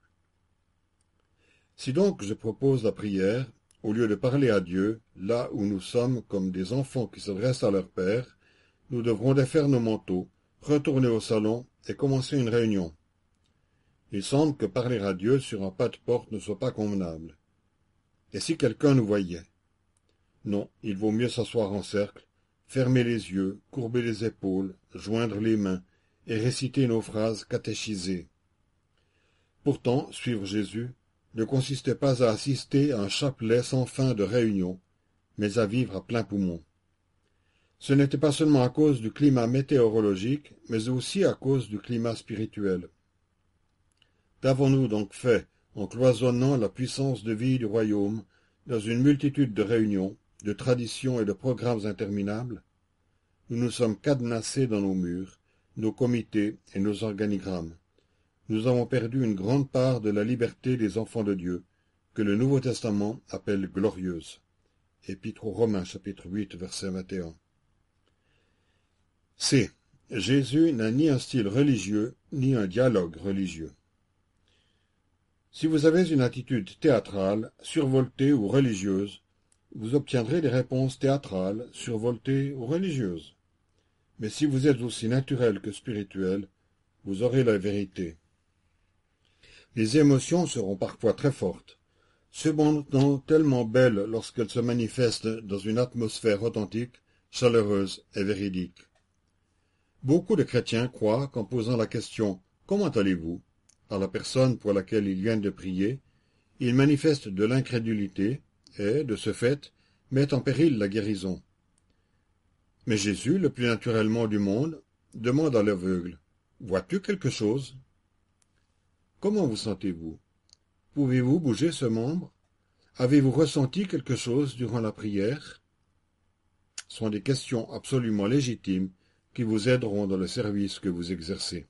Si donc je propose la prière, au lieu de parler à Dieu, là où nous sommes comme des enfants qui s'adressent à leur Père, nous devrons défaire nos manteaux, retourner au salon et commencer une réunion. Il semble que parler à Dieu sur un pas de porte ne soit pas convenable. Et si quelqu'un nous voyait? Non, il vaut mieux s'asseoir en cercle, fermer les yeux, courber les épaules, joindre les mains et réciter nos phrases catéchisées. Pourtant, suivre Jésus ne consistait pas à assister à un chapelet sans fin de réunions, mais à vivre à plein poumon. Ce n'était pas seulement à cause du climat météorologique, mais aussi à cause du climat spirituel. Qu'avons-nous donc fait en cloisonnant la puissance de vie du royaume dans une multitude de réunions, de traditions et de programmes interminables? Nous nous sommes cadenassés dans nos murs, nos comités et nos organigrammes. Nous avons perdu une grande part de la liberté des enfants de Dieu, que le Nouveau Testament appelle glorieuse. Épître aux Romains, chapitre huit, verset vingt et un. C. Jésus n'a ni un style religieux, ni un dialogue religieux. Si vous avez une attitude théâtrale, survoltée ou religieuse, vous obtiendrez des réponses théâtrales, survoltées ou religieuses. Mais si vous êtes aussi naturel que spirituel, vous aurez la vérité. Les émotions seront parfois très fortes, cependant tellement belles lorsqu'elles se manifestent dans une atmosphère authentique, chaleureuse et véridique. Beaucoup de chrétiens croient qu'en posant la question « Comment allez-vous » à la personne pour laquelle ils viennent de prier, ils manifestent de l'incrédulité et, de ce fait, mettent en péril la guérison. Mais Jésus, le plus naturellement du monde, demande à l'aveugle « Vois-tu quelque chose ?» Comment vous sentez-vous? Pouvez-vous bouger ce membre? Avez-vous ressenti quelque chose durant la prière? Ce sont des questions absolument légitimes qui vous aideront dans le service que vous exercez.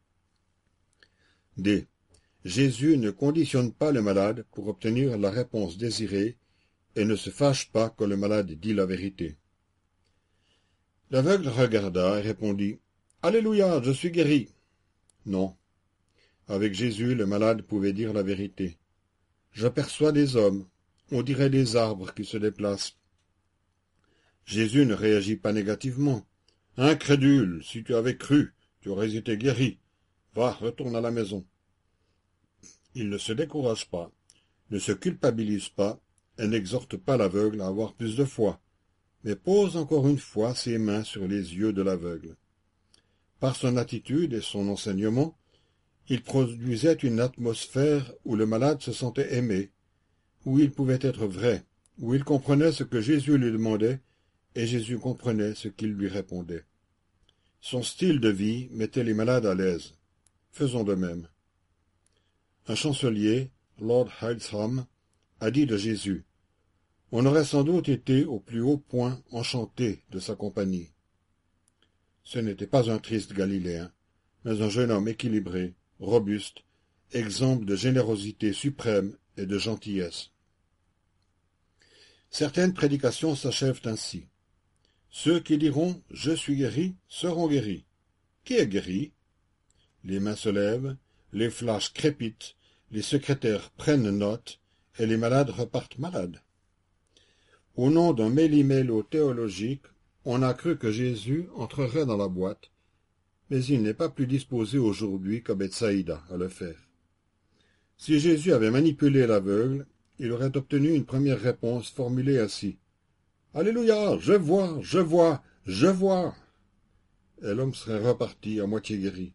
D. Jésus ne conditionne pas le malade pour obtenir la réponse désirée et ne se fâche pas quand le malade dit la vérité. L'aveugle regarda et répondit « Alléluia, je suis guéri !» Non. Avec Jésus, le malade pouvait dire la vérité. « J'aperçois des hommes, on dirait des arbres qui se déplacent. » Jésus ne réagit pas négativement. « Incrédule, si tu avais cru, tu aurais été guéri. Va, retourne à la maison. » Il ne se décourage pas, ne se culpabilise pas et n'exhorte pas l'aveugle à avoir plus de foi, mais pose encore une fois ses mains sur les yeux de l'aveugle. Par son attitude et son enseignement, il produisait une atmosphère où le malade se sentait aimé, où il pouvait être vrai, où il comprenait ce que Jésus lui demandait, et Jésus comprenait ce qu'il lui répondait. Son style de vie mettait les malades à l'aise. Faisons de même. Un chancelier, Lord Hildesheim, a dit de Jésus: « On aurait sans doute été au plus haut point enchanté de sa compagnie. » Ce n'était pas un triste Galiléen, mais un jeune homme équilibré, robuste, exemple de générosité suprême et de gentillesse. Certaines prédications s'achèvent ainsi. Ceux qui diront « Je suis guéri » seront guéris. Qui est guéri? Les mains se lèvent, les flashs crépitent, les secrétaires prennent note, et les malades repartent malades. Au nom d'un méli-mélo théologique, on a cru que Jésus entrerait dans la boîte, mais il n'est pas plus disposé aujourd'hui qu'à Bethsaïda à le faire. Si Jésus avait manipulé l'aveugle, il aurait obtenu une première réponse formulée ainsi: « Alléluia, je vois, je vois, je vois !» Et l'homme serait reparti à moitié guéri.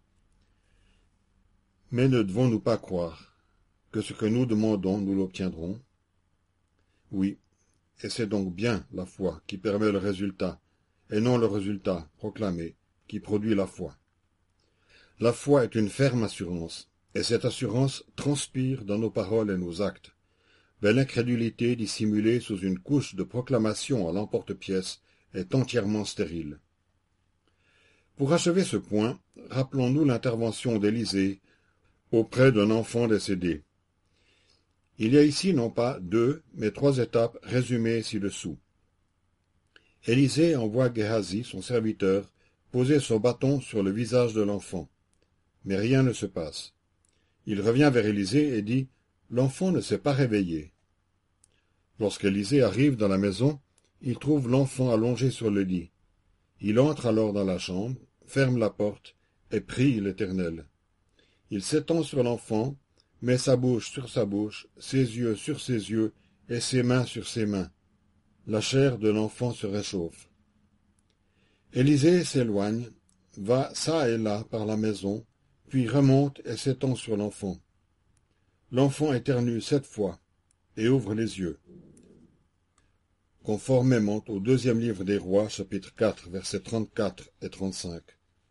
Mais ne devons-nous pas croire que ce que nous demandons, nous l'obtiendrons? Oui, et c'est donc bien la foi qui permet le résultat, et non le résultat proclamé qui produit la foi. La foi est une ferme assurance, et cette assurance transpire dans nos paroles et nos actes. Mais l'incrédulité dissimulée sous une couche de proclamation à l'emporte-pièce est entièrement stérile. Pour achever ce point, rappelons-nous l'intervention d'Élisée auprès d'un enfant décédé. Il y a ici non pas deux, mais trois étapes résumées ci-dessous. Élisée envoie Géhazi, son serviteur, poser son bâton sur le visage de l'enfant. Mais rien ne se passe. Il revient vers Élisée et dit « L'enfant ne s'est pas réveillé. » Lorsqu'Élisée arrive dans la maison, il trouve l'enfant allongé sur le lit. Il entre alors dans la chambre, ferme la porte et prie l'Éternel. Il s'étend sur l'enfant, met sa bouche sur sa bouche, ses yeux sur ses yeux et ses mains sur ses mains. La chair de l'enfant se réchauffe. Élisée s'éloigne, va çà et là par la maison, puis remonte et s'étend sur l'enfant. L'enfant éternue sept fois et ouvre les yeux. Conformément au deuxième livre des Rois, chapitre quatre, versets trente-quatre et trente-cinq.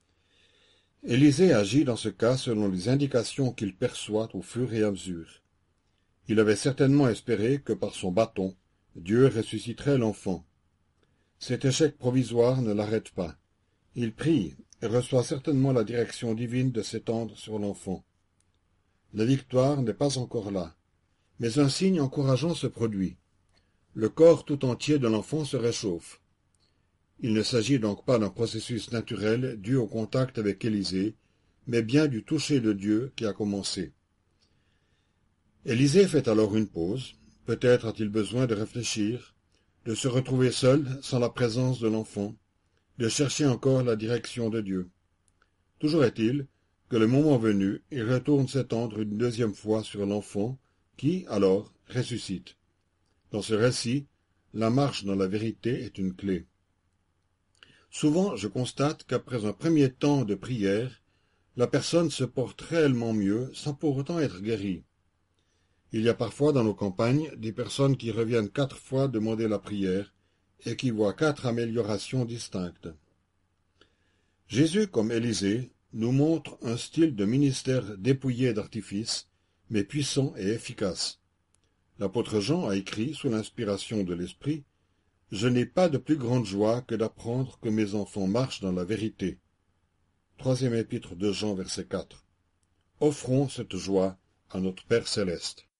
Élisée agit dans ce cas selon les indications qu'il perçoit au fur et à mesure. Il avait certainement espéré que par son bâton, Dieu ressusciterait l'enfant. Cet échec provisoire ne l'arrête pas. Il prie et reçoit certainement la direction divine de s'étendre sur l'enfant. La victoire n'est pas encore là, mais un signe encourageant se produit. Le corps tout entier de l'enfant se réchauffe. Il ne s'agit donc pas d'un processus naturel dû au contact avec Élisée, mais bien du toucher de Dieu qui a commencé. Élisée fait alors une pause, peut-être a-t-il besoin de réfléchir, de se retrouver seul sans la présence de l'enfant, de chercher encore la direction de Dieu. Toujours est-il que le moment venu, il retourne s'étendre une deuxième fois sur l'enfant, qui, alors, ressuscite. Dans ce récit, la marche dans la vérité est une clé. Souvent, je constate qu'après un premier temps de prière, la personne se porte réellement mieux sans pour autant être guérie. Il y a parfois dans nos campagnes des personnes qui reviennent quatre fois demander la prière et qui voient quatre améliorations distinctes. Jésus, comme Élisée, nous montre un style de ministère dépouillé d'artifice, mais puissant et efficace. L'apôtre Jean a écrit, sous l'inspiration de l'Esprit, « Je n'ai pas de plus grande joie que d'apprendre que mes enfants marchent dans la vérité. » Troisième épître de Jean, verset quatre. Offrons cette joie à notre Père céleste.